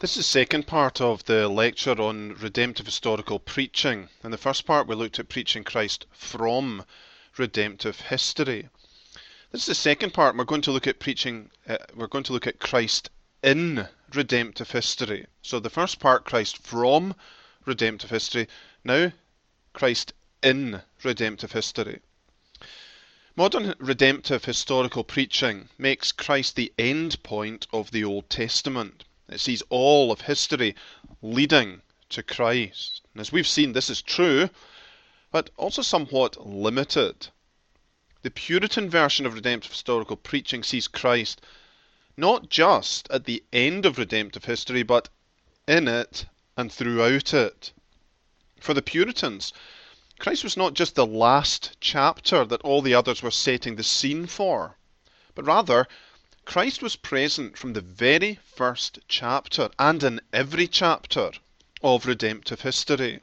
This is the second part of the lecture on redemptive historical preaching. In the first part we looked at preaching Christ from redemptive history. This is the second part. We're going to look at Christ in redemptive history. So the first part, Christ from redemptive history. Now, Christ in redemptive history. Modern redemptive historical preaching makes Christ the end point of the Old Testament. It sees all of history leading to Christ. And as we've seen, this is true, but also somewhat limited. The Puritan version of redemptive historical preaching sees Christ not just at the end of redemptive history, but in it and throughout it. For the Puritans, Christ was not just the last chapter that all the others were setting the scene for, but rather Christ was present from the very first chapter and in every chapter of redemptive history.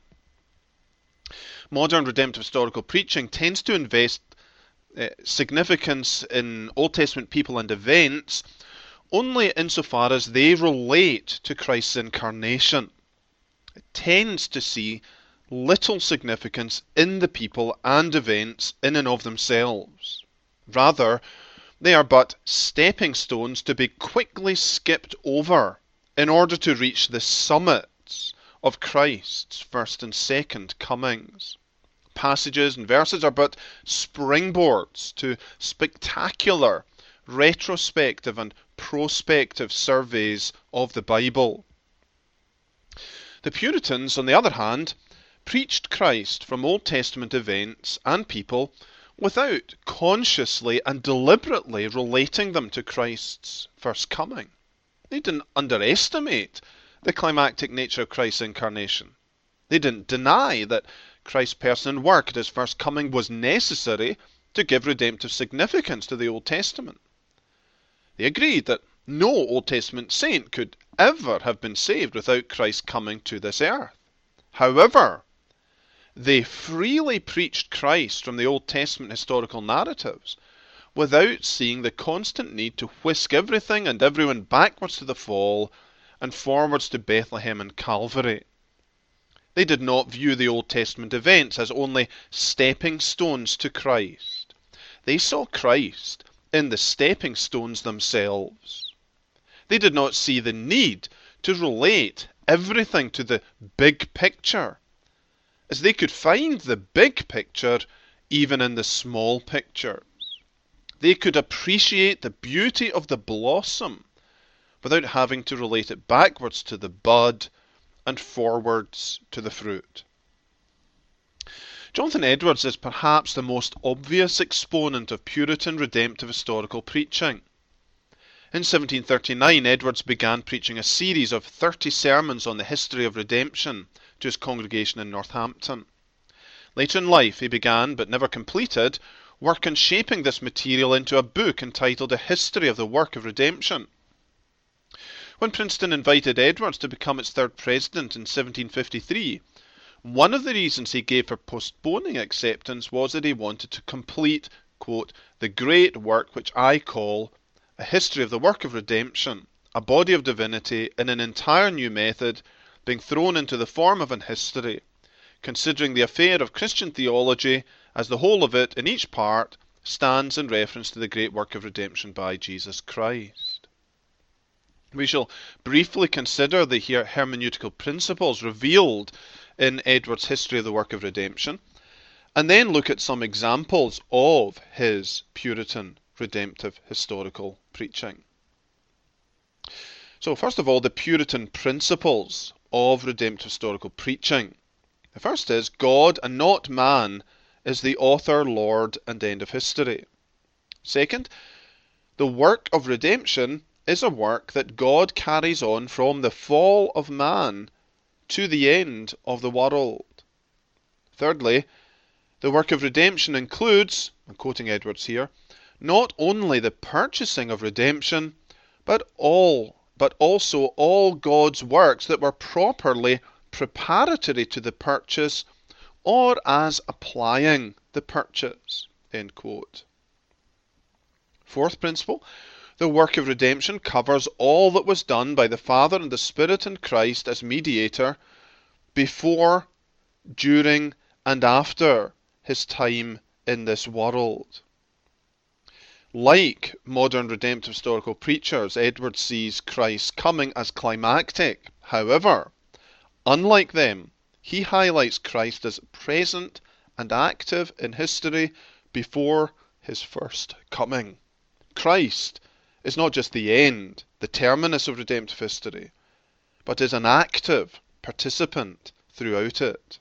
Modern redemptive historical preaching tends to invest significance in Old Testament people and events only insofar as they relate to Christ's incarnation. It tends to see little significance in the people and events in and of themselves. Rather, they are but stepping stones to be quickly skipped over in order to reach the summits of Christ's first and second comings. Passages and verses are but springboards to spectacular retrospective and prospective surveys of the Bible. The Puritans, on the other hand, preached Christ from Old Testament events and people without consciously and deliberately relating them to Christ's first coming. They didn't underestimate the climactic nature of Christ's incarnation. They didn't deny that Christ's person and work at his first coming was necessary to give redemptive significance to the Old Testament. They agreed that no Old Testament saint could ever have been saved without Christ coming to this earth. However, they freely preached Christ from the Old Testament historical narratives without seeing the constant need to whisk everything and everyone backwards to the fall and forwards to Bethlehem and Calvary. They did not view the Old Testament events as only stepping stones to Christ. They saw Christ in the stepping stones themselves. They did not see the need to relate everything to the big picture, as they could find the big picture even in the small pictures. They could appreciate the beauty of the blossom without having to relate it backwards to the bud and forwards to the fruit. Jonathan Edwards is perhaps the most obvious exponent of Puritan redemptive historical preaching. In 1739, Edwards began preaching a series of 30 sermons on the history of redemption to his congregation in Northampton. Later in life, he began, but never completed, work on shaping this material into a book entitled A History of the Work of Redemption. When Princeton invited Edwards to become its third president in 1753, one of the reasons he gave for postponing acceptance was that he wanted to complete, quote, the great work which I call A History of the Work of Redemption, a body of divinity in an entire new method being thrown into the form of an history, considering the affair of Christian theology as the whole of it in each part stands in reference to the great work of redemption by Jesus Christ. We shall briefly consider the hermeneutical principles revealed in Edwards' History of the Work of Redemption, and then look at some examples of his Puritan redemptive historical preaching. So first of all, the Puritan principles of redemptive historical preaching. The first is, God and not man is the author, Lord, and end of history. Second, the work of redemption is a work that God carries on from the fall of man to the end of the world. Thirdly, the work of redemption includes, I'm quoting Edwards here, not only the purchasing of redemption, but also all God's works that were properly preparatory to the purchase or as applying the purchase. End quote. Fourth principle, The work of redemption covers all that was done by the Father and the Spirit and Christ as mediator before, during, and after his time in this world. Like modern redemptive historical preachers, Edwards sees Christ's coming as climactic. However, unlike them, he highlights Christ as present and active in history before his first coming. Christ is not just the end, the terminus of redemptive history, but is an active participant throughout it.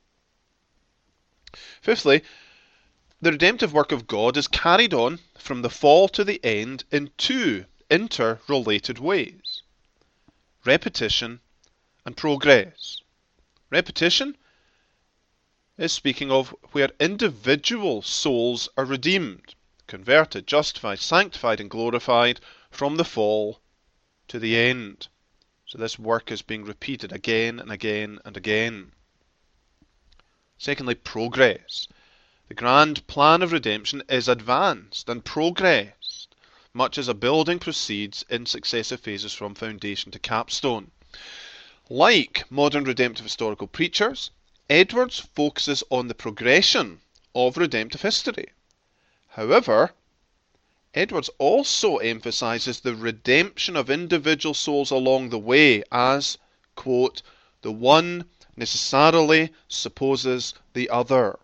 Fifthly, the redemptive work of God is carried on from the fall to the end in two interrelated ways: repetition and progress. Repetition is speaking of where individual souls are redeemed, converted, justified, sanctified, and glorified from the fall to the end. So this work is being repeated again and again and again. Secondly, progress. The grand plan of redemption is advanced and progressed, much as a building proceeds in successive phases from foundation to capstone. Like modern redemptive historical preachers, Edwards focuses on the progression of redemptive history. However, Edwards also emphasizes the redemption of individual souls along the way as, quote, the one necessarily supposes the other.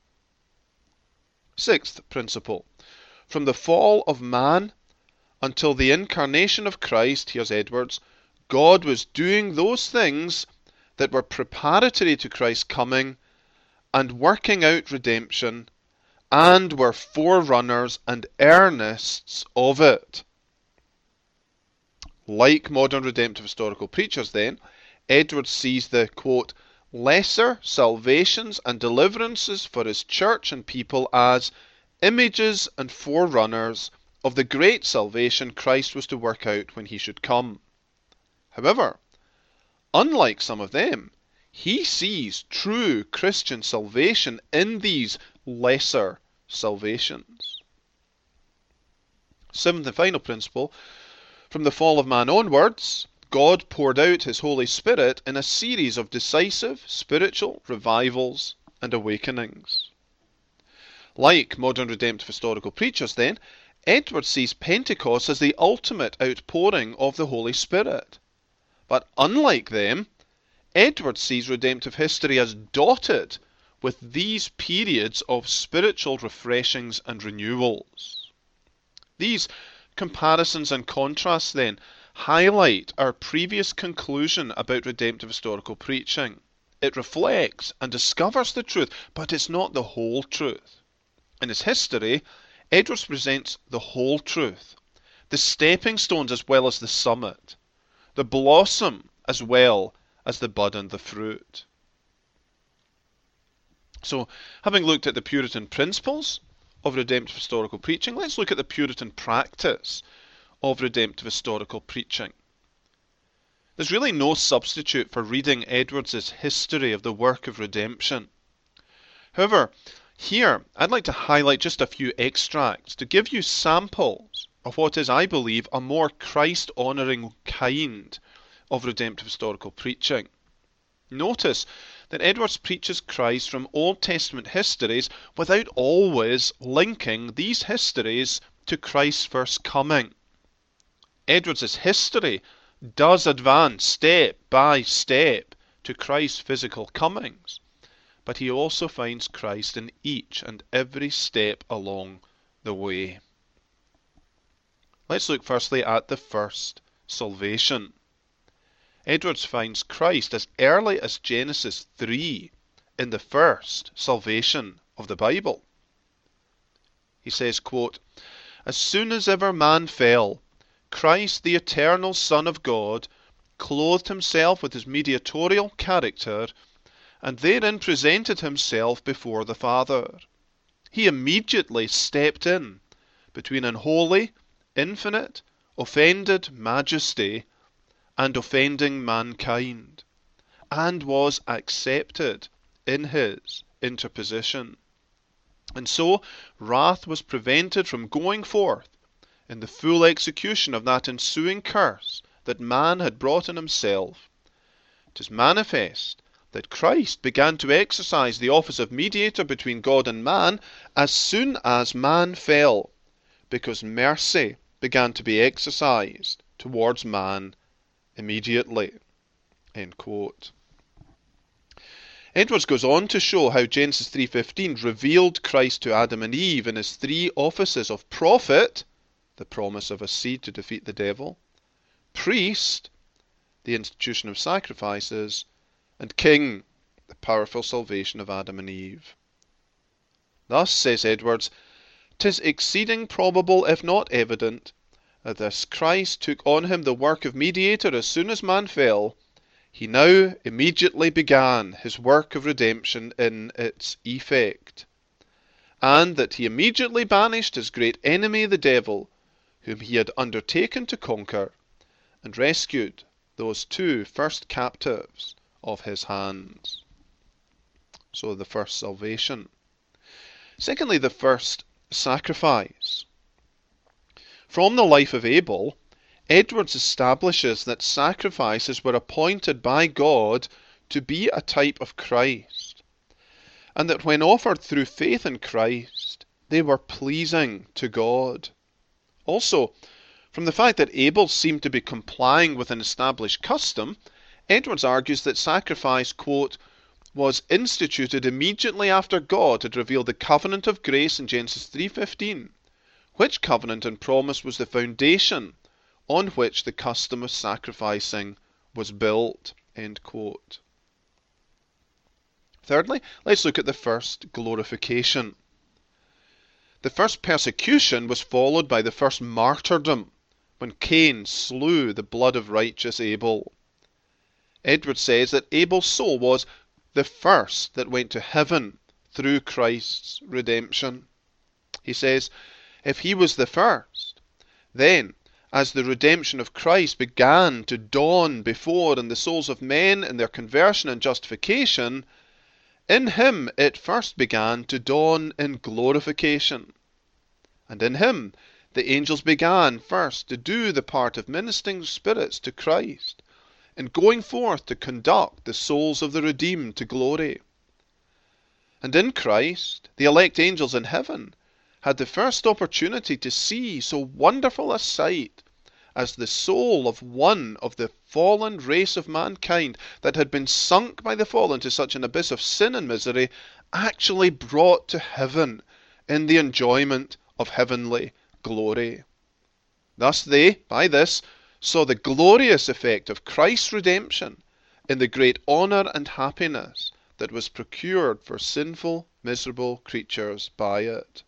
Sixth principle. From the fall of man until the incarnation of Christ, here's Edwards, God was doing those things that were preparatory to Christ's coming and working out redemption and were forerunners and earnests of it. Like modern redemptive historical preachers then, Edwards sees the, quote, lesser salvations and deliverances for his church and people as images and forerunners of the great salvation Christ was to work out when he should come. However, unlike some of them, he sees true Christian salvation in these lesser salvations. Seventh and final principle, from the fall of man onwards, God poured out his Holy Spirit in a series of decisive spiritual revivals and awakenings. Like modern redemptive historical preachers then, Edwards sees Pentecost as the ultimate outpouring of the Holy Spirit. But unlike them, Edwards sees redemptive history as dotted with these periods of spiritual refreshings and renewals. These comparisons and contrasts then highlight our previous conclusion about redemptive historical preaching. It reflects and discovers the truth, but it's not the whole truth. In his history, Edwards presents the whole truth, the stepping stones as well as the summit, the blossom as well as the bud and the fruit. So, having looked at the Puritan principles of redemptive historical preaching, let's look at the Puritan practice of redemptive historical preaching. There's really no substitute for reading Edwards' history of the work of redemption. However, here I'd like to highlight just a few extracts to give you samples of what is, I believe, a more Christ-honouring kind of redemptive historical preaching. Notice that Edwards preaches Christ from Old Testament histories without always linking these histories to Christ's first coming. Edwards' history does advance step by step to Christ's physical comings, but he also finds Christ in each and every step along the way. Let's look firstly at the first salvation. Edwards finds Christ as early as Genesis 3 in the first salvation of the Bible. He says, quote, as soon as ever man fell, Christ, the eternal Son of God, clothed himself with his mediatorial character and therein presented himself before the Father. He immediately stepped in between an holy, infinite, offended majesty and offending mankind, and was accepted in his interposition. And so wrath was prevented from going forth in the full execution of that ensuing curse that man had brought on himself, it is manifest that Christ began to exercise the office of mediator between God and man as soon as man fell, because mercy began to be exercised towards man immediately. End quote. Edwards goes on to show how Genesis 3:15 revealed Christ to Adam and Eve in his three offices of prophet, the promise of a seed to defeat the devil, priest, the institution of sacrifices, and king, the powerful salvation of Adam and Eve. Thus, says Edwards, "'tis exceeding probable, if not evident, that this Christ took on him the work of mediator as soon as man fell. He now immediately began his work of redemption in its effect, and that he immediately banished his great enemy the devil, whom he had undertaken to conquer, and rescued those two first captives of his hands." So the first salvation. Secondly, the first sacrifice. From the life of Abel, Edwards establishes that sacrifices were appointed by God to be a type of Christ, and that when offered through faith in Christ, they were pleasing to God. Also, from the fact that Abel seemed to be complying with an established custom, Edwards argues that sacrifice, quote, was instituted immediately after God had revealed the covenant of grace in Genesis 3:15, which covenant and promise was the foundation on which the custom of sacrificing was built. End quote. Thirdly, let's look at the first glorification. The first persecution was followed by the first martyrdom, when Cain slew the blood of righteous Abel. Edwards says that Abel's soul was the first that went to heaven through Christ's redemption. He says, if he was the first, then, as the redemption of Christ began to dawn before in the souls of men in their conversion and justification, in him it first began to dawn in glorification. And in him the angels began first to do the part of ministering spirits to Christ, in going forth to conduct the souls of the redeemed to glory. And in Christ, the elect angels in heaven had the first opportunity to see so wonderful a sight as the soul of one of the fallen race of mankind that had been sunk by the fall into such an abyss of sin and misery actually brought to heaven in the enjoyment of heavenly glory. Thus they, by this, saw the glorious effect of Christ's redemption in the great honour and happiness that was procured for sinful, miserable creatures by it.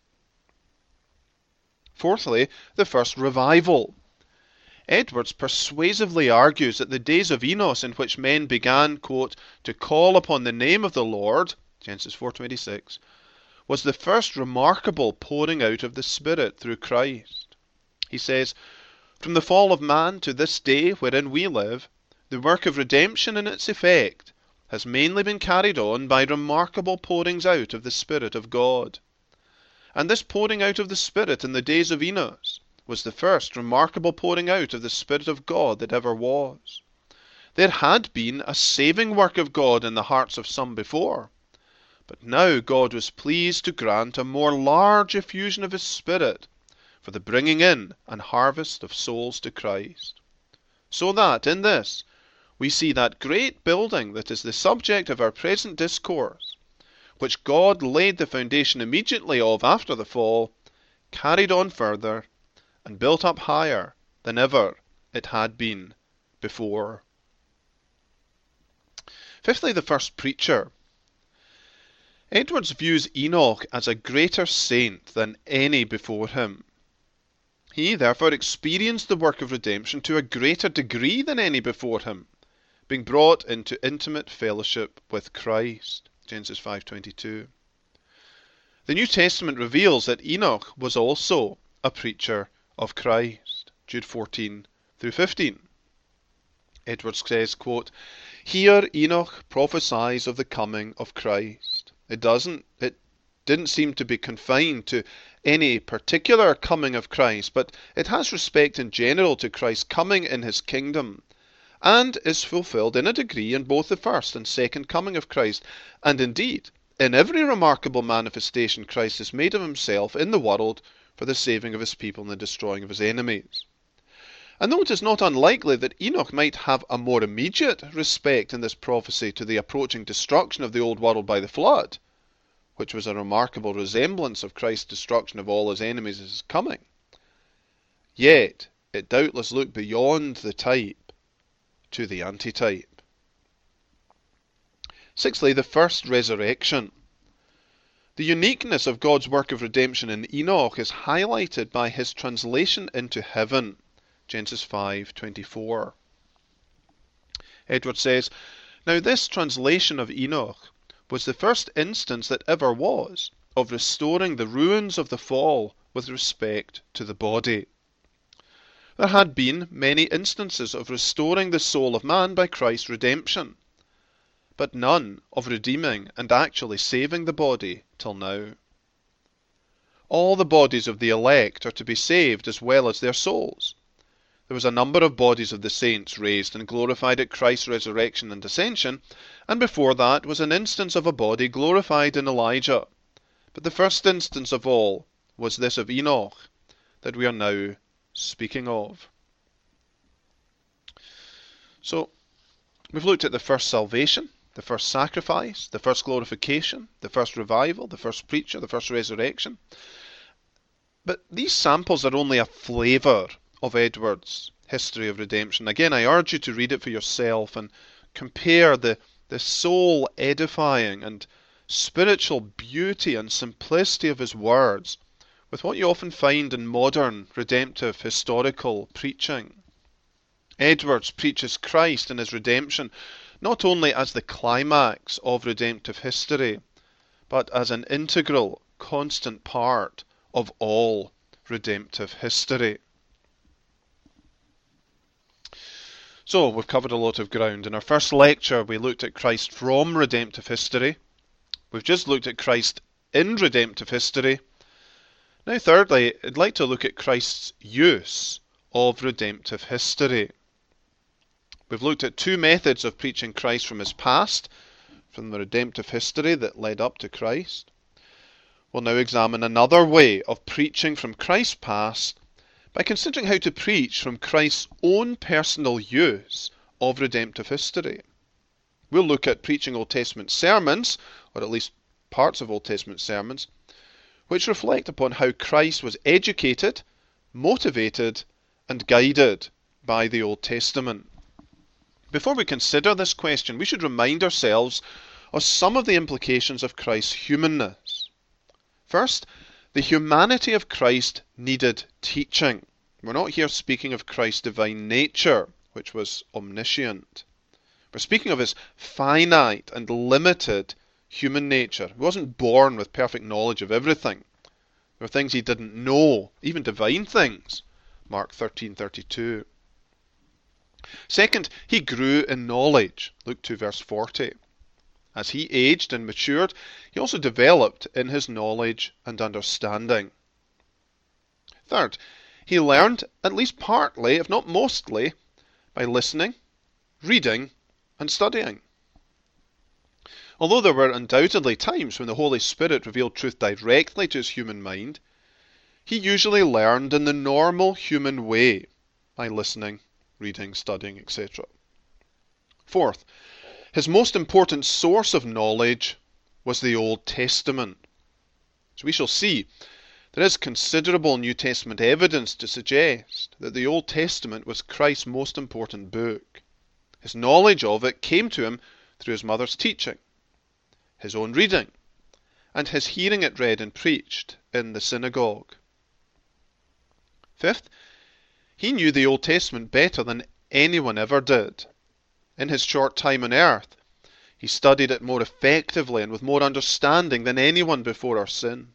Fourthly, the first revival. Edwards persuasively argues that the days of Enos in which men began, quote, to call upon the name of the Lord, Genesis 4:26, was the first remarkable pouring out of the Spirit through Christ. He says, from the fall of man to this day wherein we live, the work of redemption in its effect has mainly been carried on by remarkable pourings out of the Spirit of God. And this pouring out of the Spirit in the days of Enos was the first remarkable pouring out of the Spirit of God that ever was. There had been a saving work of God in the hearts of some before, but now God was pleased to grant a more large effusion of His Spirit for the bringing in and harvest of souls to Christ. So that, in this, we see that great building that is the subject of our present discourse, which God laid the foundation immediately of after the fall, carried on further, and built up higher than ever it had been before. Fifthly, the first preacher. Edwards views Enoch as a greater saint than any before him. He therefore experienced the work of redemption to a greater degree than any before him, being brought into intimate fellowship with Christ. Genesis 5:22. The New Testament reveals that Enoch was also a preacher of Christ. Jude 14-15. Edwards says, quote, here Enoch prophesies of the coming of Christ. It didn't seem to be confined to any particular coming of Christ, but it has respect in general to Christ's coming in his kingdom, and is fulfilled in a degree in both the first and second coming of Christ, and indeed in every remarkable manifestation Christ has made of himself in the world for the saving of his people and the destroying of his enemies. And though it is not unlikely that Enoch might have a more immediate respect in this prophecy to the approaching destruction of the old world by the flood, which was a remarkable resemblance of Christ's destruction of all his enemies as his coming, yet it doubtless looked beyond the type to the antitype. Sixthly, the first resurrection. The uniqueness of God's work of redemption in Enoch is highlighted by his translation into heaven. Genesis 5:24. Edward says, "Now this translation of Enoch was the first instance that ever was of restoring the ruins of the fall with respect to the body. There had been many instances of restoring the soul of man by Christ's redemption, but none of redeeming and actually saving the body till now. All the bodies of the elect are to be saved as well as their souls. There was a number of bodies of the saints raised and glorified at Christ's resurrection and ascension, and before that was an instance of a body glorified in Elijah. But the first instance of all was this of Enoch that we are now speaking of." So, we've looked at the first salvation, the first sacrifice, the first glorification, the first revival, the first preacher, the first resurrection. But these samples are only a flavour of Edward's history of redemption. Again, I urge you to read it for yourself and compare the soul-edifying and spiritual beauty and simplicity of his words with what you often find in modern redemptive historical preaching. Edwards preaches Christ and his redemption not only as the climax of redemptive history, but as an integral, constant part of all redemptive history. So, we've covered a lot of ground. In our first lecture, we looked at Christ from redemptive history. We've just looked at Christ in redemptive history. Now, thirdly, I'd like to look at Christ's use of redemptive history. We've looked at two methods of preaching Christ from his past, from the redemptive history that led up to Christ. We'll now examine another way of preaching from Christ's past by considering how to preach from Christ's own personal use of redemptive history. We'll look at preaching Old Testament sermons, or at least parts of Old Testament sermons, which reflect upon how Christ was educated, motivated, and guided by the Old Testament. Before we consider this question, we should remind ourselves of some of the implications of Christ's humanness. First, the humanity of Christ needed teaching. We're not here speaking of Christ's divine nature, which was omniscient. We're speaking of his finite and limited human nature. He wasn't born with perfect knowledge of everything. There were things he didn't know, even divine things. Mark 13:32. Second, he grew in knowledge. Luke 2 verse 40. As he aged and matured, he also developed in his knowledge and understanding. Third, he learned, at least partly, if not mostly, by listening, reading, and studying. Although there were undoubtedly times when the Holy Spirit revealed truth directly to his human mind, he usually learned in the normal human way, by listening, reading, studying, etc. Fourth, his most important source of knowledge was the Old Testament. As we shall see, there is considerable New Testament evidence to suggest that the Old Testament was Christ's most important book. His knowledge of it came to him through his mother's teaching, his own reading, and his hearing it read and preached in the synagogue. Fifth, he knew the Old Testament better than anyone ever did. In his short time on earth, he studied it more effectively and with more understanding than anyone before or since.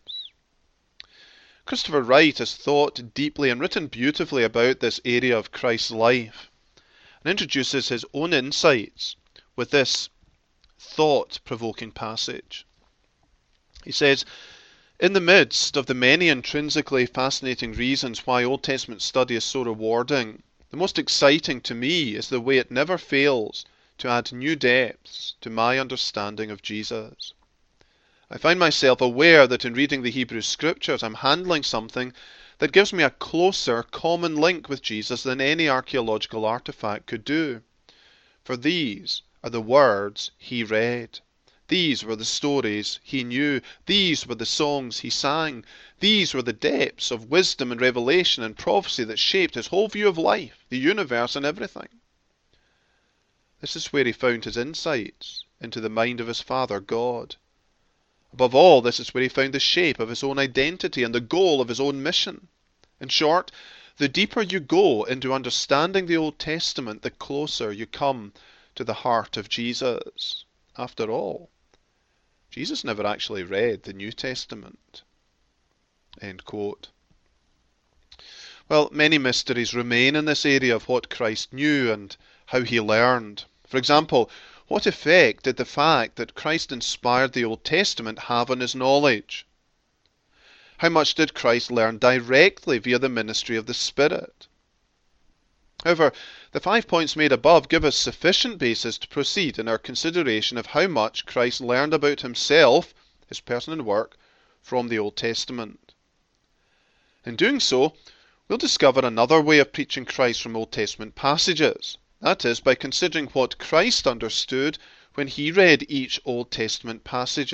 Christopher Wright has thought deeply and written beautifully about this area of Christ's life, and introduces his own insights with this thought-provoking passage. He says, In the midst of the many intrinsically fascinating reasons why Old Testament study is so rewarding, the most exciting to me is the way it never fails to add new depths to my understanding of Jesus. I find myself aware that in reading the Hebrew Scriptures I'm handling something that gives me a closer common link with Jesus than any archaeological artifact could do. For these are the words he read. These were the stories he knew. These were the songs he sang. These were the depths of wisdom and revelation and prophecy that shaped his whole view of life, the universe, and everything. This is where he found his insights into the mind of his Father God. Above all, this is where he found the shape of his own identity and the goal of his own mission. In short, the deeper you go into understanding the Old Testament, the closer you come to the heart of Jesus. After all, Jesus never actually read the New Testament. End quote. Well, many mysteries remain in this area of what Christ knew and how he learned. For example, what effect did the fact that Christ inspired the Old Testament have on his knowledge? How much did Christ learn directly via the ministry of the Spirit? However, the 5 points made above give us sufficient basis to proceed in our consideration of how much Christ learned about himself, his person and work, from the Old Testament. In doing so, we'll discover another way of preaching Christ from Old Testament passages. That is, by considering what Christ understood when he read each Old Testament passage.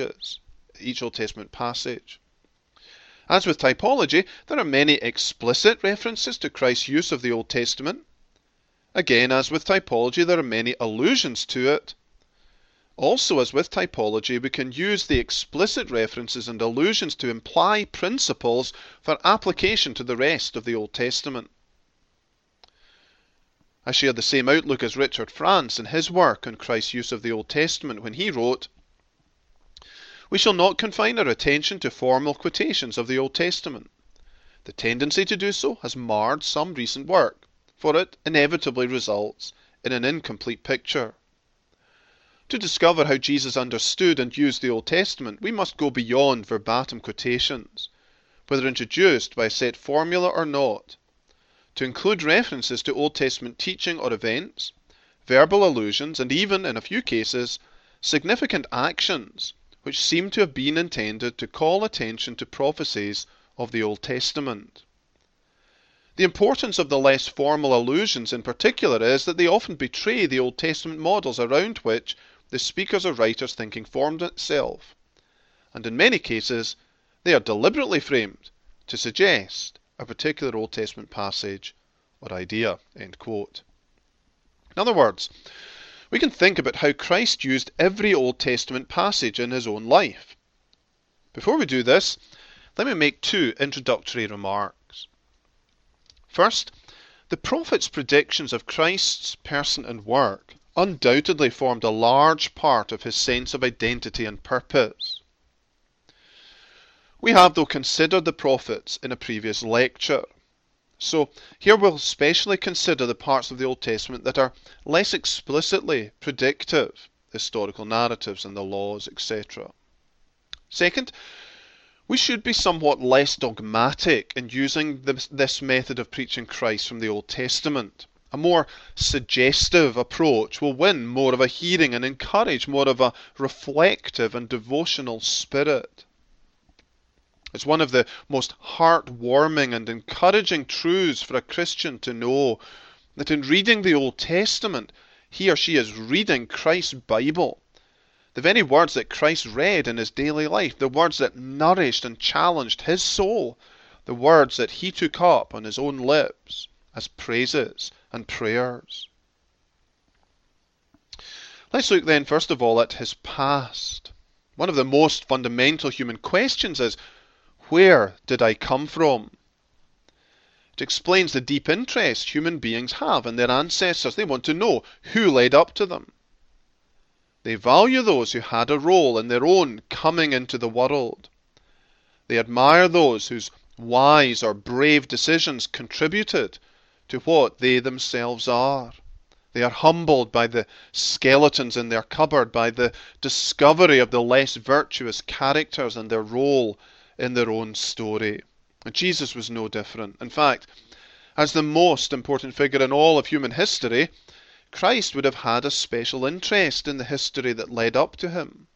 As with typology, there are many explicit references to Christ's use of the Old Testament. Again, as with typology, there are many allusions to it. Also, as with typology, we can use the explicit references and allusions to imply principles for application to the rest of the Old Testament. I share the same outlook as Richard France in his work on Christ's use of the Old Testament when he wrote, "We shall not confine our attention to formal quotations of the Old Testament. The tendency to do so has marred some recent work, for it inevitably results in an incomplete picture. To discover how Jesus understood and used the Old Testament, we must go beyond verbatim quotations, whether introduced by a set formula or not, to include references to Old Testament teaching or events, verbal allusions, and even, in a few cases, significant actions which seem to have been intended to call attention to prophecies of the Old Testament. The importance of the less formal allusions in particular is that they often betray the Old Testament models around which the speaker's or writer's thinking formed itself, and in many cases they are deliberately framed to suggest a particular Old Testament passage or idea." End quote. In other words, we can think about how Christ used every Old Testament passage in his own life. Before we do this, let me make 2 introductory remarks. First, the prophets' predictions of Christ's person and work undoubtedly formed a large part of his sense of identity and purpose. We have, though, considered the prophets in a previous lecture. So here we'll specially consider the parts of the Old Testament that are less explicitly predictive, historical narratives and the laws, etc. Second, we should be somewhat less dogmatic in using this method of preaching Christ from the Old Testament. A more suggestive approach will win more of a hearing and encourage more of a reflective and devotional spirit. It's one of the most heartwarming and encouraging truths for a Christian to know that in reading the Old Testament, he or she is reading Christ's Bible. The very words that Christ read in his daily life, the words that nourished and challenged his soul, the words that he took up on his own lips as praises and prayers. Let's look then first of all at his past. One of the most fundamental human questions is, where did I come from? It explains the deep interest human beings have in their ancestors. They want to know who led up to them. They value those who had a role in their own coming into the world. They admire those whose wise or brave decisions contributed to what they themselves are. They are humbled by the skeletons in their cupboard, by the discovery of the less virtuous characters and their role in their own story. And Jesus was no different. In fact, as the most important figure in all of human history, Christ would have had a special interest in the history that led up to him.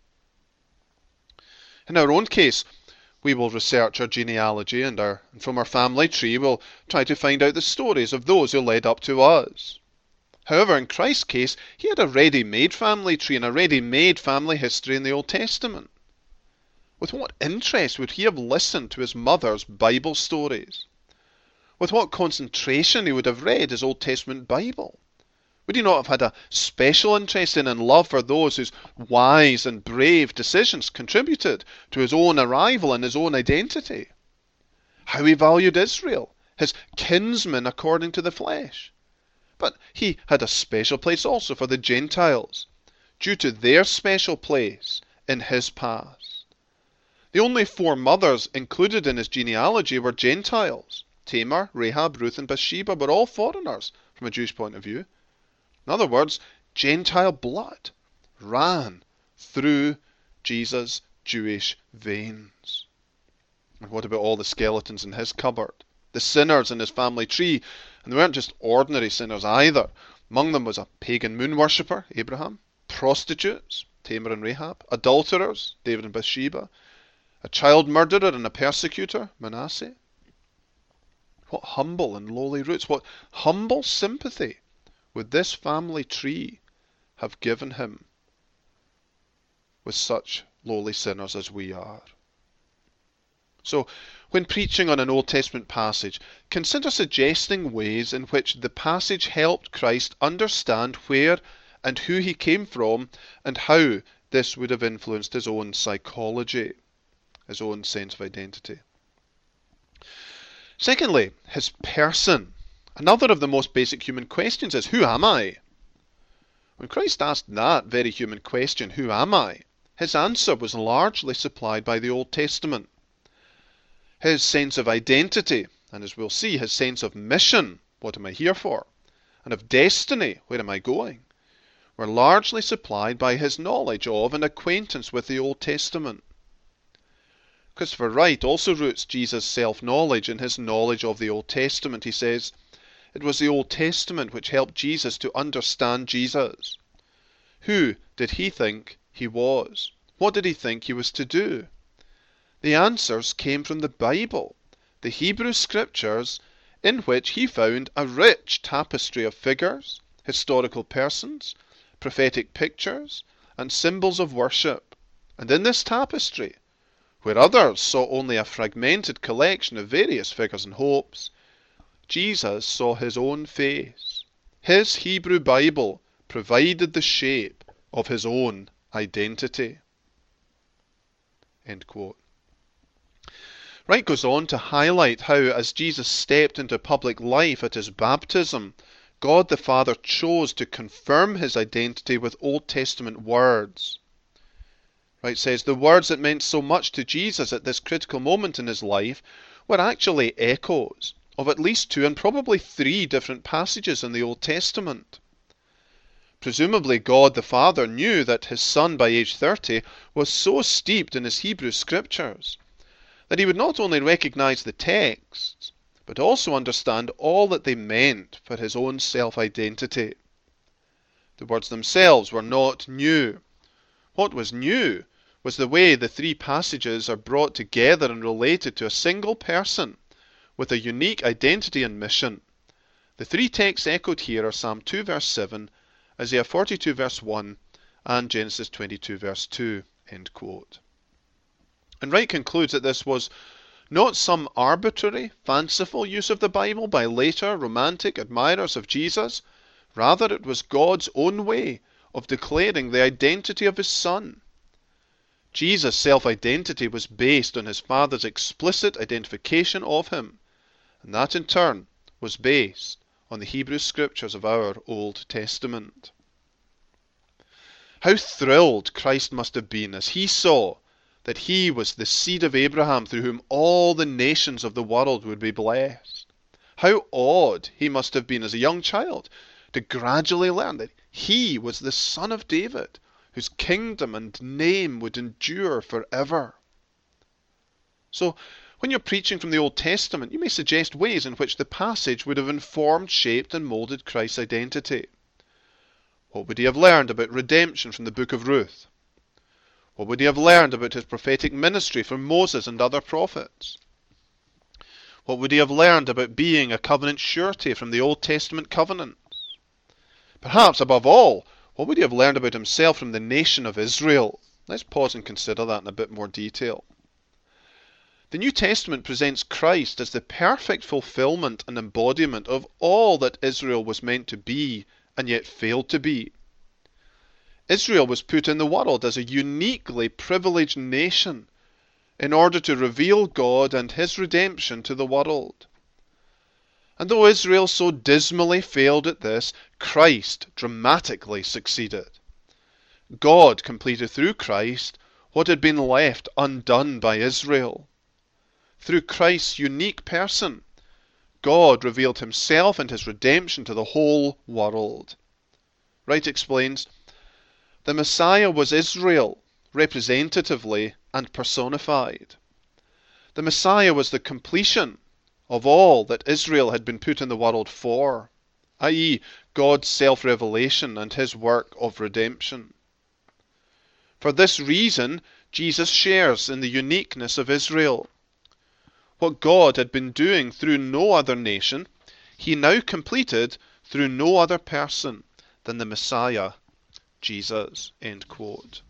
In our own case, we will research our genealogy and from our family tree we'll try to find out the stories of those who led up to us. However, in Christ's case, he had a ready-made family tree and a ready-made family history in the Old Testament. With what interest would he have listened to his mother's Bible stories? With what concentration he would have read his Old Testament Bible? Would he not have had a special interest in and love for those whose wise and brave decisions contributed to his own arrival and his own identity? How he valued Israel, his kinsmen according to the flesh. But he had a special place also for the Gentiles, due to their special place in his past. The only 4 mothers included in his genealogy were Gentiles. Tamar, Rahab, Ruth, and Bathsheba were all foreigners from a Jewish point of view. In other words, Gentile blood ran through Jesus' Jewish veins. And what about all the skeletons in his cupboard? The sinners in his family tree, and they weren't just ordinary sinners either. Among them was a pagan moon worshipper, Abraham, prostitutes, Tamar and Rahab, adulterers, David and Bathsheba, a child murderer and a persecutor, Manasseh. What humble and lowly roots, what humble sympathy would this family tree have given him with such lowly sinners as we are? So, when preaching on an Old Testament passage, consider suggesting ways in which the passage helped Christ understand where and who he came from and how this would have influenced his own psychology, his own sense of identity. Secondly, his person. Another of the most basic human questions is, who am I? When Christ asked that very human question, who am I? His answer was largely supplied by the Old Testament. His sense of identity, and as we'll see, his sense of mission, what am I here for, and of destiny, where am I going, were largely supplied by his knowledge of and acquaintance with the Old Testament. Christopher Wright also roots Jesus' self-knowledge in his knowledge of the Old Testament. He says, it was the Old Testament which helped Jesus to understand Jesus. Who did he think he was? What did he think he was to do? The answers came from the Bible, the Hebrew Scriptures, in which he found a rich tapestry of figures, historical persons, prophetic pictures, and symbols of worship. And in this tapestry, where others saw only a fragmented collection of various figures and hopes, Jesus saw his own face. His Hebrew Bible provided the shape of his own identity. End quote. Wright goes on to highlight how, as Jesus stepped into public life at his baptism, God the Father chose to confirm his identity with Old Testament words. Wright says the words that meant so much to Jesus at this critical moment in his life were actually echoes of at least 2 and probably 3 different passages in the Old Testament. Presumably God the Father knew that his Son by age 30 was so steeped in his Hebrew Scriptures that he would not only recognize the texts, but also understand all that they meant for his own self-identity. The words themselves were not new. What was new was the way the 3 passages are brought together and related to a single person with a unique identity and mission. The 3 texts echoed here are Psalm 2 verse 7, Isaiah 42 verse 1, and Genesis 22 verse 2. End quote. And Wright concludes that this was not some arbitrary, fanciful use of the Bible by later romantic admirers of Jesus. Rather, it was God's own way of declaring the identity of his Son. Jesus' self-identity was based on his Father's explicit identification of him, and that in turn was based on the Hebrew Scriptures of our Old Testament. How thrilled Christ must have been as he saw that he was the seed of Abraham through whom all the nations of the world would be blessed. How awed he must have been as a young child to gradually learn that he was the son of David, whose kingdom and name would endure forever. So, when you're preaching from the Old Testament, you may suggest ways in which the passage would have informed, shaped, and moulded Christ's identity. What would he have learned about redemption from the book of Ruth? What would he have learned about his prophetic ministry from Moses and other prophets? What would he have learned about being a covenant surety from the Old Testament covenants? Perhaps, above all, what would he have learned about himself from the nation of Israel? Let's pause and consider that in a bit more detail. The New Testament presents Christ as the perfect fulfillment and embodiment of all that Israel was meant to be and yet failed to be. Israel was put in the world as a uniquely privileged nation in order to reveal God and his redemption to the world. And though Israel so dismally failed at this, Christ dramatically succeeded. God completed through Christ what had been left undone by Israel. Through Christ's unique person, God revealed himself and his redemption to the whole world. Wright explains, the Messiah was Israel, representatively and personified. The Messiah was the completion of all that Israel had been put in the world for, i.e., God's self-revelation and his work of redemption. For this reason, Jesus shares in the uniqueness of Israel. What God had been doing through no other nation, he now completed through no other person than the Messiah, Jesus. End quote.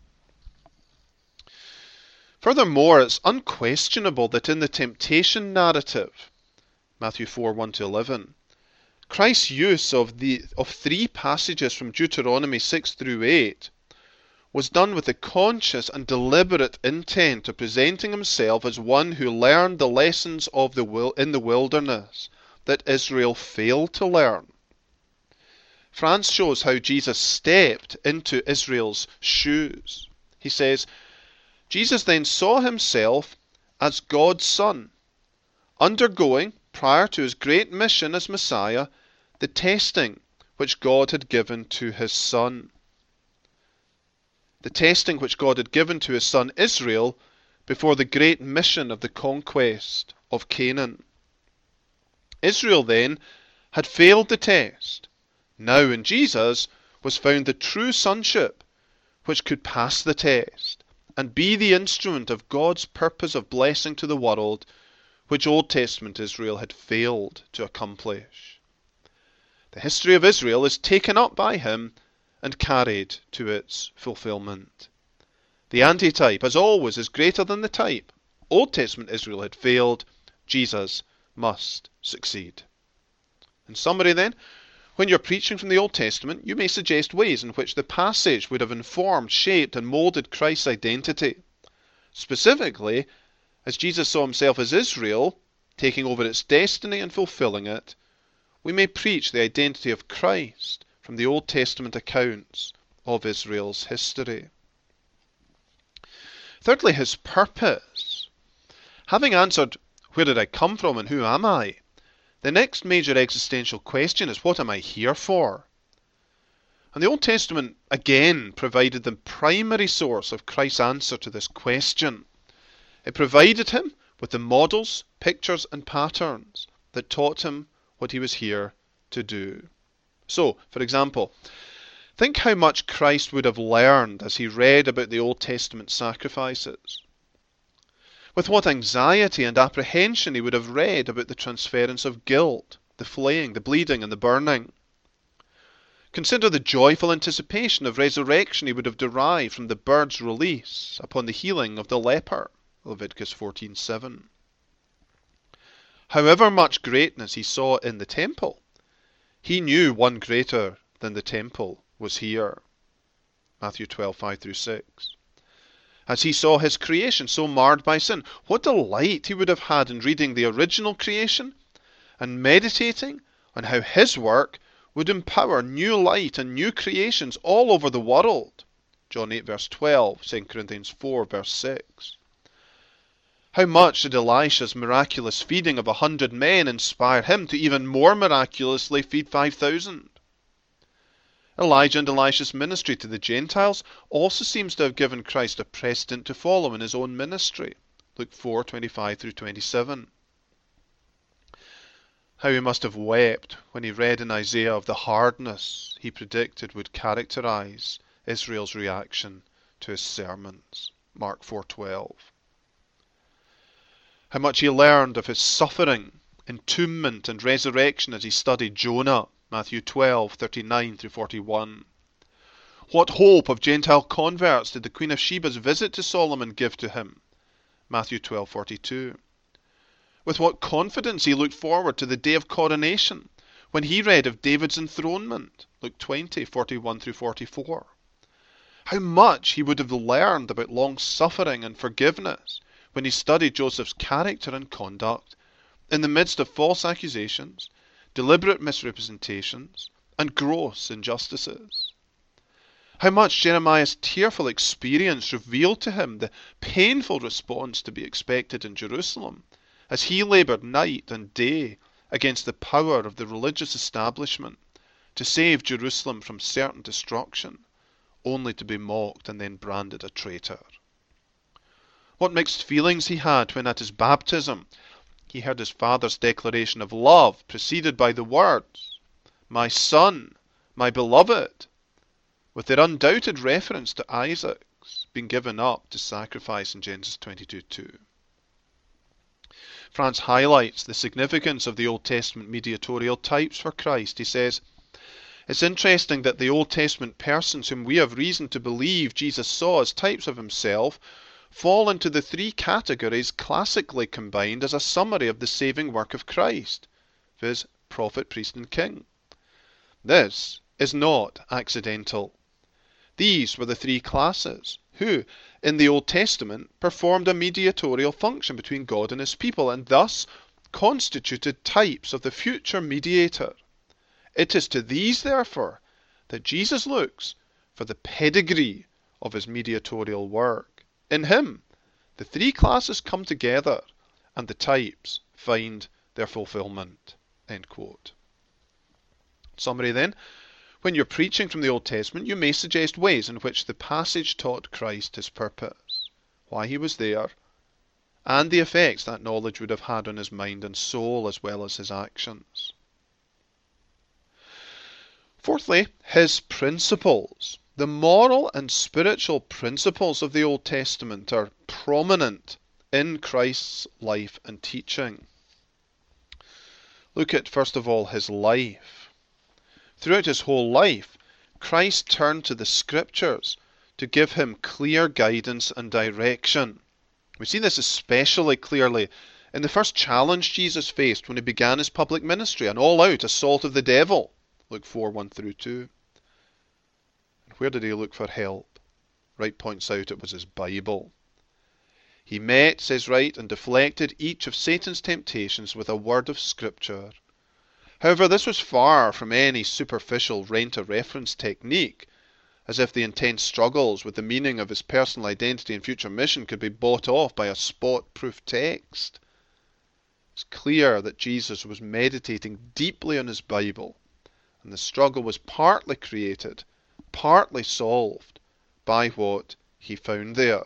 Furthermore, it's unquestionable that in the temptation narrative, Matthew 4, 1-11, Christ's use of three passages from Deuteronomy 6 through 8 was done with the conscious and deliberate intent of presenting himself as one who learned the lessons of in the wilderness that Israel failed to learn. France shows how Jesus stepped into Israel's shoes. He says, Jesus then saw himself as God's Son, undergoing, prior to his great mission as Messiah, the testing which God had given to his Son. The testing which God had given to his son Israel before the great mission of the conquest of Canaan. Israel then had failed the test. Now in Jesus was found the true sonship which could pass the test and be the instrument of God's purpose of blessing to the world, which Old Testament Israel had failed to accomplish. The history of Israel is taken up by him and carried to its fulfillment. The antitype, as always, is greater than the type. Old Testament Israel had failed. Jesus must succeed. In summary then, when you're preaching from the Old Testament, you may suggest ways in which the passage would have informed, shaped, and moulded Christ's identity. Specifically, as Jesus saw himself as Israel, taking over its destiny and fulfilling it, we may preach the identity of Christ from the Old Testament accounts of Israel's history. Thirdly, his purpose. Having answered, where did I come from and who am I? The next major existential question is, what am I here for? And the Old Testament again provided the primary source of Christ's answer to this question. It provided him with the models, pictures and patterns that taught him what he was here to do. So, for example, think how much Christ would have learned as he read about the Old Testament sacrifices. With what anxiety and apprehension he would have read about the transference of guilt, the flaying, the bleeding and the burning. Consider the joyful anticipation of resurrection he would have derived from the bird's release upon the healing of the leper, Leviticus 14:7. However much greatness he saw in the temple, he knew one greater than the temple was here. Matthew 12:5-6. As he saw his creation so marred by sin, what delight he would have had in reading the original creation and meditating on how his work would empower new light and new creations all over the world. John 8:12, 2 Corinthians 4:6. How much did Elisha's miraculous feeding of 100 men inspire him to even more miraculously feed 5,000? Elijah and Elisha's ministry to the Gentiles also seems to have given Christ a precedent to follow in his own ministry. Luke 4:25 through 27. How he must have wept when he read in Isaiah of the hardness he predicted would characterize Israel's reaction to his sermons. Mark 4:12. How much he learned of his suffering, entombment and resurrection as he studied Jonah. Matthew 12:39 through 41. What hope of Gentile converts did the Queen of Sheba's visit to Solomon give to him? Matthew 12:42. With what confidence he looked forward to the day of coronation when he read of David's enthronement. Luke 20:41 through 44. How much he would have learned about long-suffering and forgiveness when he studied Joseph's character and conduct in the midst of false accusations, deliberate misrepresentations, and gross injustices. How much Jeremiah's tearful experience revealed to him the painful response to be expected in Jerusalem as he laboured night and day against the power of the religious establishment to save Jerusalem from certain destruction, only to be mocked and then branded a traitor. What mixed feelings he had when at his baptism he heard his father's declaration of love preceded by the words, "My son, my beloved," with their undoubted reference to Isaac's being given up to sacrifice in Genesis 22:2. France highlights the significance of the Old Testament mediatorial types for Christ. He says, "It's interesting that the Old Testament persons whom we have reason to believe Jesus saw as types of himself fall into the three categories classically combined as a summary of the saving work of Christ, viz. prophet, priest and king. This is not accidental. These were the three classes who, in the Old Testament, performed a mediatorial function between God and his people, and thus constituted types of the future mediator. It is to these, therefore, that Jesus looks for the pedigree of his mediatorial work. In him, the three classes come together, and the types find their fulfillment." End quote. Summary then. When you're preaching from the Old Testament, you may suggest ways in which the passage taught Christ his purpose, why he was there, and the effects that knowledge would have had on his mind and soul as well as his actions. Fourthly, his principles. The moral and spiritual principles of the Old Testament are prominent in Christ's life and teaching. Look at, first of all, his life. Throughout his whole life, Christ turned to the Scriptures to give him clear guidance and direction. We see this especially clearly in the first challenge Jesus faced when he began his public ministry, an all-out assault of the devil. Luke 4:1 through 2. And where did he look for help? Wright points out it was his Bible. He met, says Wright, and deflected each of Satan's temptations with a word of Scripture. However, this was far from any superficial rent-a-reference technique, as if the intense struggles with the meaning of his personal identity and future mission could be bought off by a spot-proof text. It's clear that Jesus was meditating deeply on his Bible, and the struggle was partly created, partly solved by what he found there.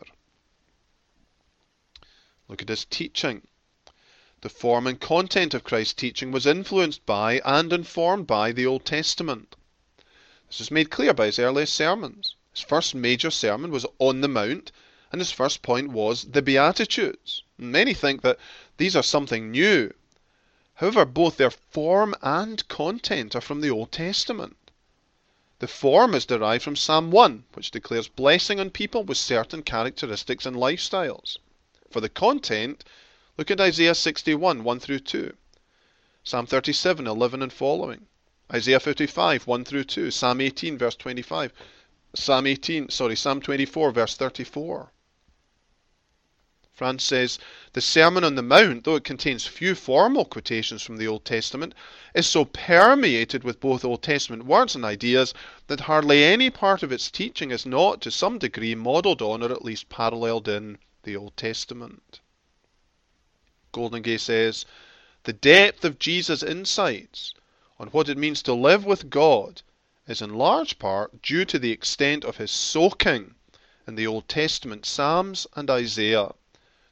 Look at his teaching. The form and content of Christ's teaching was influenced by and informed by the Old Testament. This is made clear by his earliest sermons. His first major sermon was on the Mount, and his first point was the Beatitudes. Many think that these are something new. However, both their form and content are from the Old Testament. The form is derived from Psalm 1, which declares blessing on people with certain characteristics and lifestyles. For the content, look at Isaiah 61, 1 through 2, Psalm 37, 11 and following, Isaiah 55, 1 through 2, Psalm 18, verse 25, Psalm 24, verse 34. France says, the Sermon on the Mount, though it contains few formal quotations from the Old Testament, is so permeated with both Old Testament words and ideas that hardly any part of its teaching is not, to some degree, modelled on or at least paralleled in the Old Testament. Goldingay says, the depth of Jesus' insights on what it means to live with God is in large part due to the extent of his soaking in the Old Testament Psalms and Isaiah,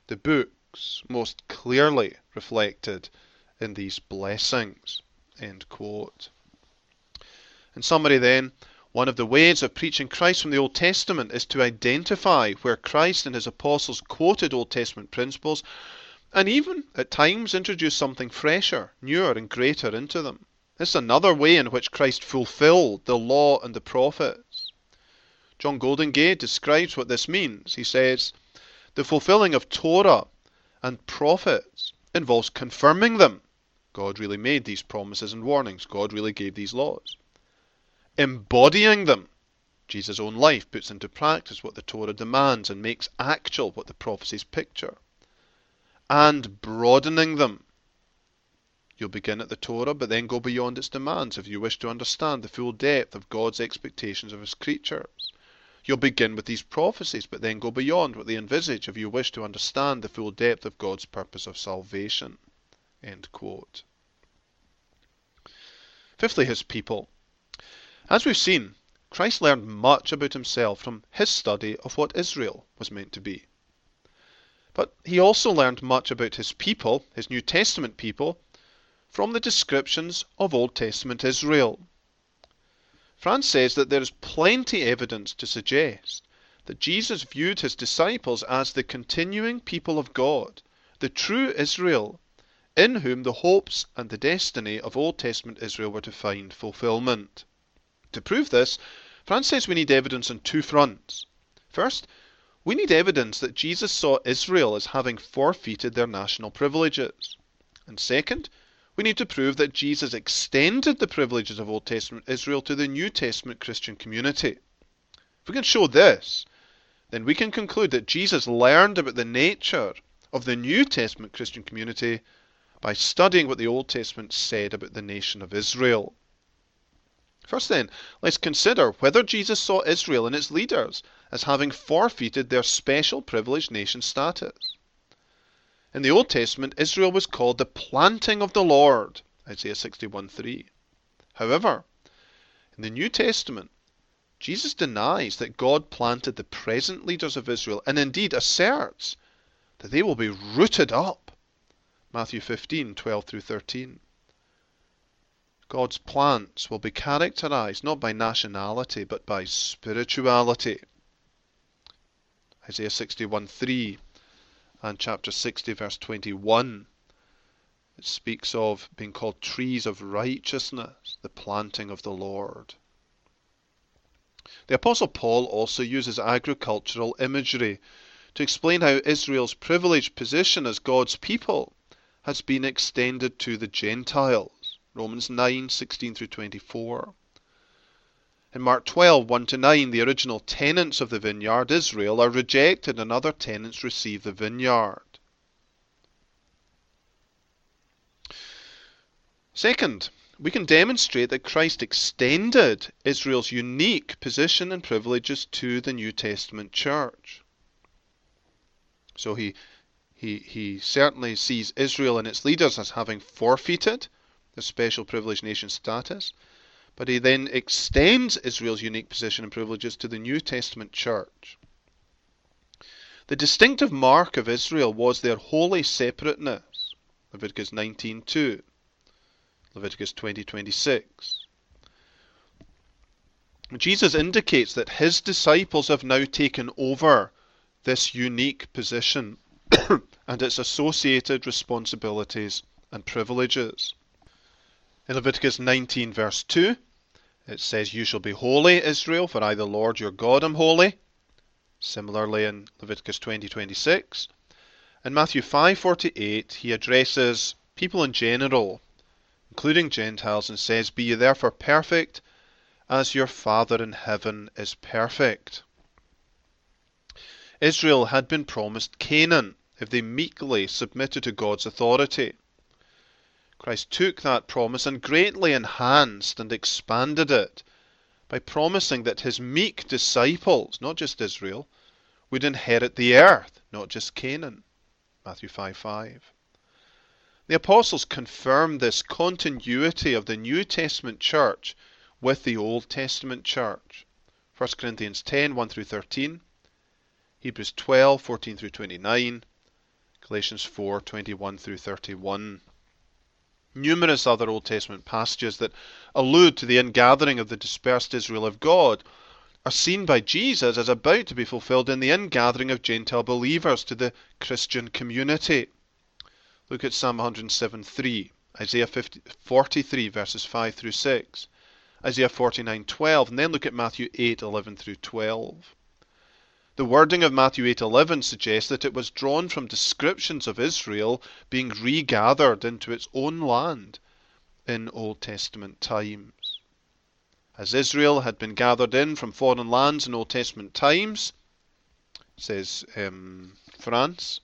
the books most clearly reflected in these blessings. End quote. In summary then, one of the ways of preaching Christ from the Old Testament is to identify where Christ and his apostles quoted Old Testament principles, and even at times introduce something fresher, newer and greater into them. This is another way in which Christ fulfilled the law and the prophets. John Goldingay describes what this means. He says, the fulfilling of Torah and prophets involves confirming them. God really made these promises and warnings. God really gave these laws. Embodying them. Jesus' own life puts into practice what the Torah demands and makes actual what the prophecies picture. And broadening them. You'll begin at the Torah, but then go beyond its demands if you wish to understand the full depth of God's expectations of his creatures. You'll begin with these prophecies, but then go beyond what they envisage if you wish to understand the full depth of God's purpose of salvation. End quote. Fifthly, his people. As we've seen, Christ learned much about himself from his study of what Israel was meant to be. But he also learned much about his people, his New Testament people, from the descriptions of Old Testament Israel. France says that there is plenty evidence to suggest that Jesus viewed his disciples as the continuing people of God, the true Israel, in whom the hopes and the destiny of Old Testament Israel were to find fulfillment. To prove this, France says we need evidence on two fronts. First, we need evidence that Jesus saw Israel as having forfeited their national privileges. And second, we need to prove that Jesus extended the privileges of Old Testament Israel to the New Testament Christian community. If we can show this, then we can conclude that Jesus learned about the nature of the New Testament Christian community by studying what the Old Testament said about the nation of Israel. First then, let's consider whether Jesus saw Israel and its leaders as having forfeited their special privileged nation status. In the Old Testament, Israel was called the planting of the Lord, Isaiah 61:3. However, in the New Testament, Jesus denies that God planted the present leaders of Israel, and indeed asserts that they will be rooted up, Matthew 15:12-13. God's plants will be characterized not by nationality, but by spirituality. Isaiah 61:3 and chapter 60 verse 21. It speaks of being called trees of righteousness, the planting of the Lord. The Apostle Paul also uses agricultural imagery to explain how Israel's privileged position as God's people has been extended to the Gentiles. Romans 9:16-24. In Mark 12:1-9, the original tenants of the vineyard, Israel, are rejected and other tenants receive the vineyard. Second, we can demonstrate that Christ extended Israel's unique position and privileges to the New Testament church. So he certainly sees Israel and its leaders as having forfeited the special privileged nation status, but he then extends Israel's unique position and privileges to the New Testament church. The distinctive mark of Israel was their holy separateness, Leviticus 19:2, Leviticus 20:26. Jesus indicates that his disciples have now taken over this unique position and its associated responsibilities and privileges. In Leviticus 19 verse 2, it says, "You shall be holy, Israel, for I the Lord your God am holy." Similarly in Leviticus 20:26. In Matthew 5:48, he addresses people in general, including Gentiles, and says, "Be ye therefore perfect, as your Father in heaven is perfect." Israel had been promised Canaan if they meekly submitted to God's authority. Christ took that promise and greatly enhanced and expanded it by promising that his meek disciples, not just Israel, would inherit the earth, not just Canaan. Matthew 5:5. The apostles confirmed this continuity of the New Testament church with the Old Testament church. 1 Corinthians 10:1-13, Hebrews 12:14-29, Galatians 4:21 through 31. Numerous other Old Testament passages that allude to the ingathering of the dispersed Israel of God are seen by Jesus as about to be fulfilled in the ingathering of Gentile believers to the Christian community. Look at Psalm 107:3, Isaiah 43 verses 5 through 6, Isaiah 49:12, and then look at Matthew 8:11 through 12. The wording of Matthew 8:11 suggests that it was drawn from descriptions of Israel being regathered into its own land in Old Testament times. As Israel had been gathered in from foreign lands in Old Testament times, says France,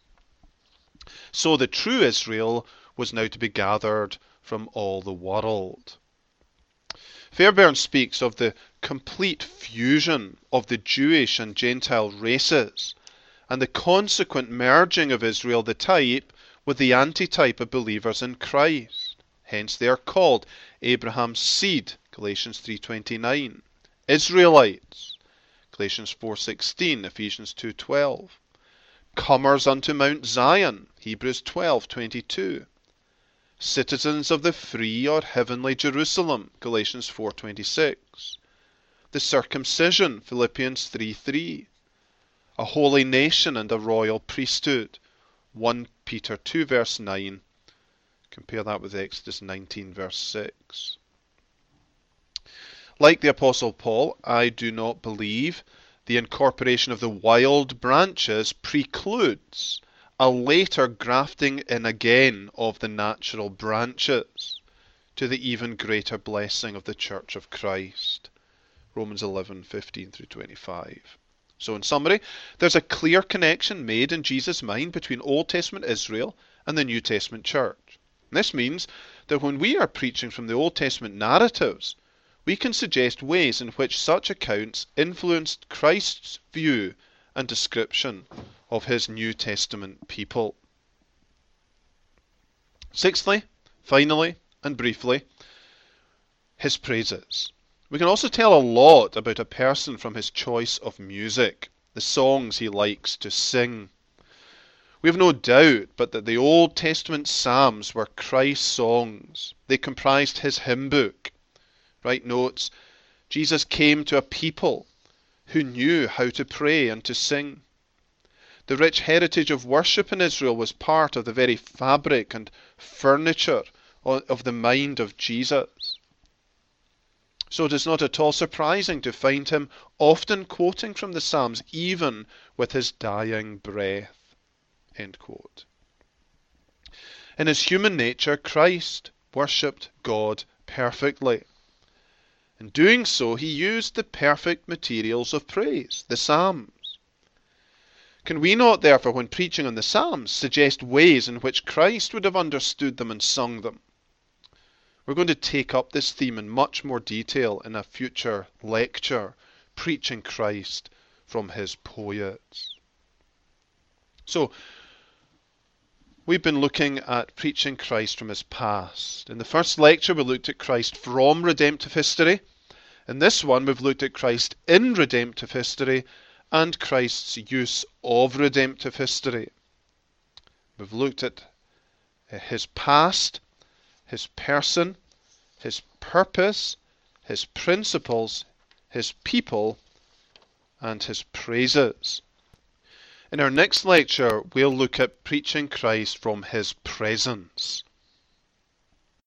so the true Israel was now to be gathered from all the world. Fairbairn speaks of the complete fusion of the Jewish and Gentile races and the consequent merging of Israel, the type, with the antitype of believers in Christ. Hence they are called Abraham's seed, Galatians 3:29, Israelites, Galatians 4:16, Ephesians 2:12, comers unto Mount Zion, Hebrews 12:22, citizens of the free or heavenly Jerusalem, Galatians 4:26, the circumcision, Philippians 3:3, a holy nation and a royal priesthood, 1 Peter 2 verse 9, compare that with Exodus 19 verse 6. Like the Apostle Paul, I do not believe the incorporation of the wild branches precludes a later grafting in again of the natural branches to the even greater blessing of the Church of Christ. Romans 11:15 through 25. So in summary, there's a clear connection made in Jesus' mind between Old Testament Israel and the New Testament Church. And this means that when we are preaching from the Old Testament narratives, we can suggest ways in which such accounts influenced Christ's view and description of his New Testament people. Sixthly, finally, and briefly, his praises. We can also tell a lot about a person from his choice of music, the songs he likes to sing. We have no doubt but that the Old Testament Psalms were Christ's songs. They comprised his hymn book. Write notes, Jesus came to a people who knew how to pray and to sing. The rich heritage of worship in Israel was part of the very fabric and furniture of the mind of Jesus. So it is not at all surprising to find him often quoting from the Psalms, even with his dying breath. End quote. In his human nature, Christ worshipped God perfectly. In doing so, he used the perfect materials of praise, the Psalms. Can we not, therefore, when preaching on the Psalms, suggest ways in which Christ would have understood them and sung them? We're going to take up this theme in much more detail in a future lecture, Preaching Christ from his Poets. So, we've been looking at preaching Christ from his past. In the first lecture, we looked at Christ from redemptive history. In this one, we've looked at Christ in redemptive history and Christ's use of redemptive history. We've looked at his past, his person, his purpose, his principles, his people, and his praises. In our next lecture, we'll look at preaching Christ from his presence.